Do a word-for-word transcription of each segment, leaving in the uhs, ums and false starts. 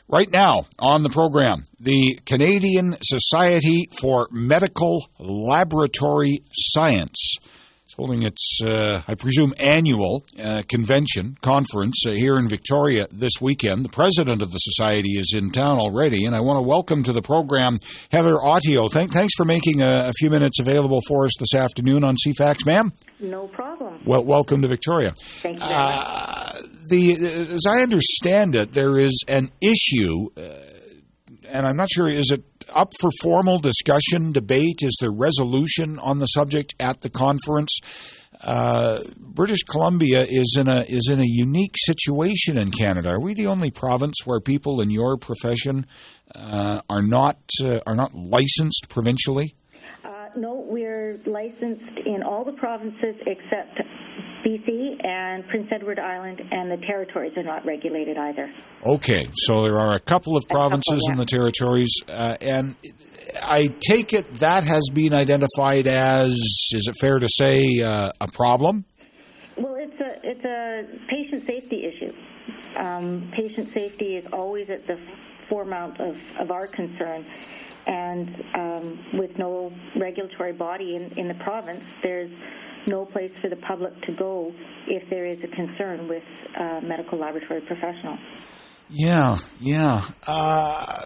Right now on the program, the Canadian Society for Medical Laboratory Science is holding its, uh, I presume, annual uh, convention, conference uh, here in Victoria this weekend. The president of the society is in town already, and I want to welcome to the program Heather Ottio. Thank, thanks for making a, a few minutes available for us this afternoon on C FAX, ma'am. No problem. Well, welcome to Victoria. Thank you very much. Uh, the, as I understand it, there is an issue, uh, and I'm not sure, is it up for formal discussion, debate? Is there resolution on the subject at the conference? Uh, British Columbia is in a is in a unique situation in Canada. Are we the only province where people in your profession uh, are not uh, are not licensed provincially? Uh, no, we're licensed in all the provinces except B C and Prince Edward Island, and the territories are not regulated either. Okay, so there are a couple of provinces couple, yeah. in the territories, uh, and I take it that has been identified as, is it fair to say, uh, a problem? Well, it's a it's a patient safety issue. Um, patient safety is always at the foremount of, of our concern, and um, with no regulatory body in, in the province, there's no place for the public to go if there is a concern with a medical laboratory professional. Yeah, yeah. Uh,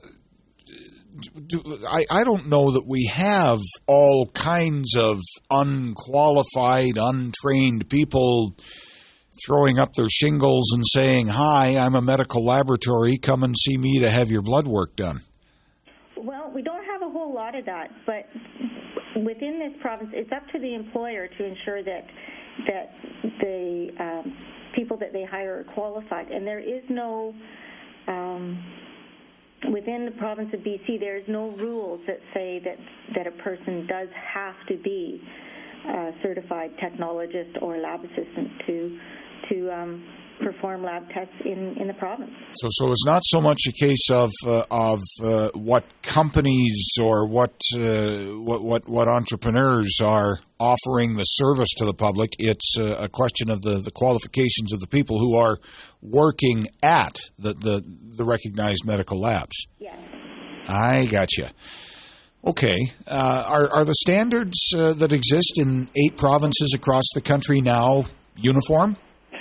do, I, I don't know that we have all kinds of unqualified, untrained people throwing up their shingles and saying, "Hi, I'm a medical laboratory. Come and see me to have your blood work done." Well, we don't have a whole lot of that, but within this province, it's up to the employer to ensure that that the um, people that they hire are qualified. And there is no, um, within the province of B C, there is no rules that say that, that a person does have to be a certified technologist or lab assistant to to um, perform lab tests in, in the province. So, so it's not so much a case of uh, of uh, what companies or what, uh, what what what entrepreneurs are offering the service to the public. It's uh, a question of the, the qualifications of the people who are working at the the, the recognized medical labs. Yes. I gotcha. Okay. Uh, are are the standards uh, that exist in eight provinces across the country now uniform?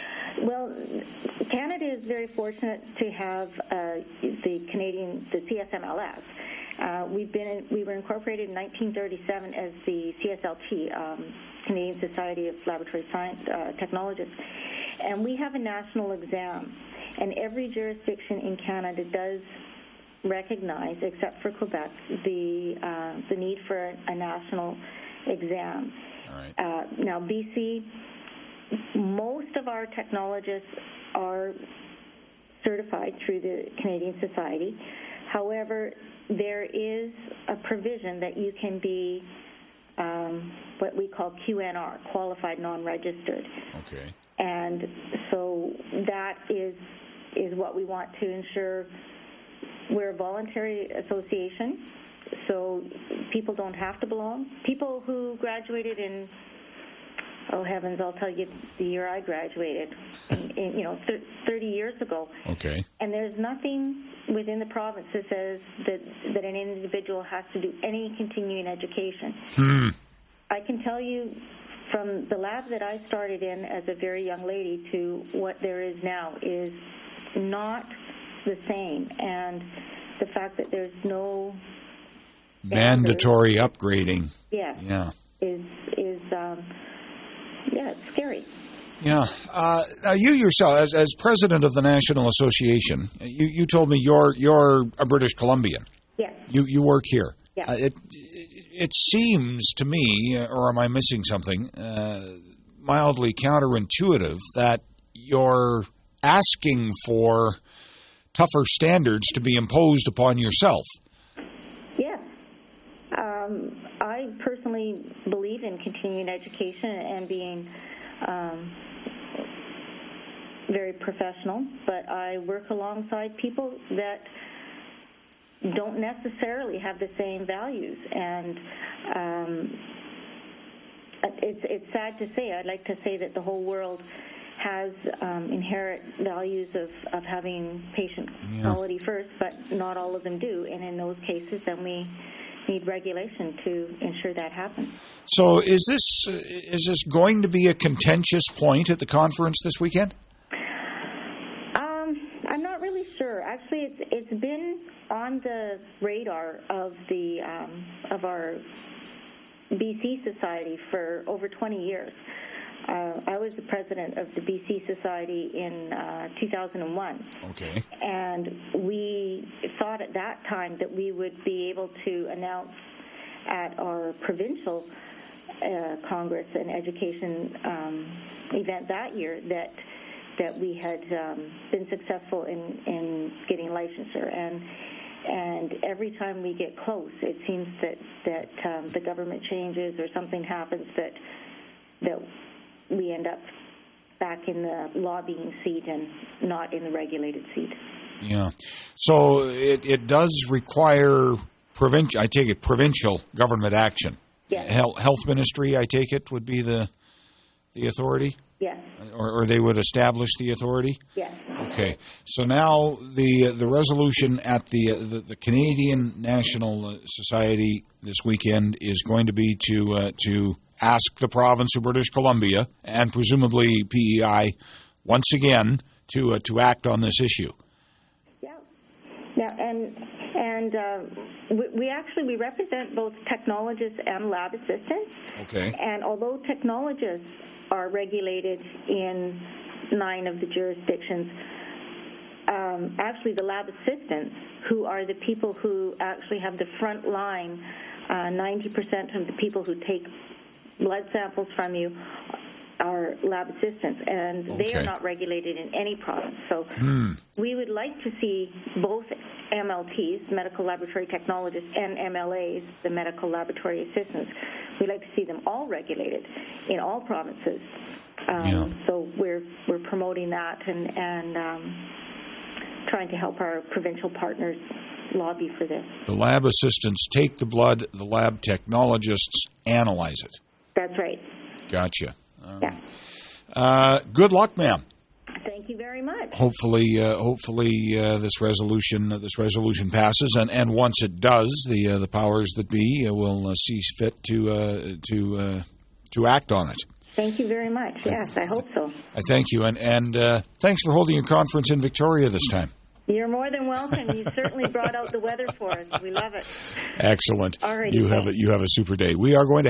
Is very fortunate to have uh, the Canadian, the C S M L S. Uh, we've been, in, we were incorporated in nineteen thirty-seven as the C S L T, um, Canadian Society of Laboratory Science uh, Technologists, and we have a national exam. And every jurisdiction in Canada does recognize, except for Quebec, the uh, the need for a, a national exam. All right. Uh, now, B C, most of our technologists are certified through the Canadian Society. However, there is a provision that you can be um, what we call Q N R, qualified non-registered. Okay. And so that is is what we want to ensure. We're a voluntary association, so people don't have to belong. People who graduated in Oh heavens! I'll tell you the year I graduated, in, in, you know, th- thirty years ago. Okay. And there's nothing within the province that says that that an individual has to do any continuing education. Hmm. I can tell you, from the lab that I started in as a very young lady to what there is now, is not the same. And the fact that there's no mandatory standard upgrading. Yes. Yeah. Is is um. Yeah, it's scary. Yeah. Uh, now, you yourself, as as president of the National Association, you, you told me you're you're a British Columbian. Yes. You you work here. Yeah. Uh, it it seems to me, or am I missing something, uh, mildly counterintuitive that you're asking for tougher standards to be imposed upon yourself. Yes. Um, I personally believe in continuing education and being um, very professional, but I work alongside people that don't necessarily have the same values, and um, it's it's sad to say. I'd like to say that the whole world has um, inherent values of, of having patient yeah. quality first, but not all of them do. And in those cases, then we need regulation to ensure that happens. So is this uh, is this going to be a contentious point at the conference this weekend? Um, I'm not really sure. Actually, it's it's been on the radar of the um, of our B C Society for over twenty years. Uh, I was the president of the B C Society in uh, two thousand one. Okay. And we thought at that time that we would be able to announce at our provincial uh, Congress and Education um, event that year that that we had um, been successful in, in getting licensure. And and every time we get close, it seems that, that um, the government changes or something happens that that we end up back in the lobbying seat and not in the regulated seat. Yeah. So it, it does require, provincial. I take it, provincial government action. Yes. Health, health ministry, I take it, would be the the authority? Yes. Or, or they would establish the authority? Yes. Okay. So now the the resolution at the, the, the Canadian National Society this weekend is going to be to uh, to ask the province of British Columbia and presumably P E I once again to uh, to act on this issue. Yeah. Yeah, and and uh, we, we actually we represent both technologists and lab assistants. Okay. And although technologists are regulated in nine of the jurisdictions, um, actually the lab assistants, who are the people who actually have the front line, uh, ninety percent of the people who take blood samples from you are lab assistants, and okay. they are not regulated in any province. So hmm. we would like to see both M L Ts, medical laboratory technologists, and M L As, the medical laboratory assistants. We'd like to see them all regulated in all provinces. Um, yeah. So we're we're promoting that and and um, trying to help our provincial partners lobby for this. The lab assistants take the blood, the lab technologists analyze it. That's right. Gotcha. Um, yeah. Uh, good luck, ma'am. Thank you very much. Hopefully, uh, hopefully uh, this resolution uh, this resolution passes, and, and once it does, the uh, the powers that be uh, will uh, see fit to uh, to uh, to act on it. Thank you very much. Yes, I hope so. I thank you, and and uh, thanks for holding your conference in Victoria this time. You're more than welcome. You certainly brought out the weather for us. We love it. Excellent. All right. You have a, you have a super day. We are going to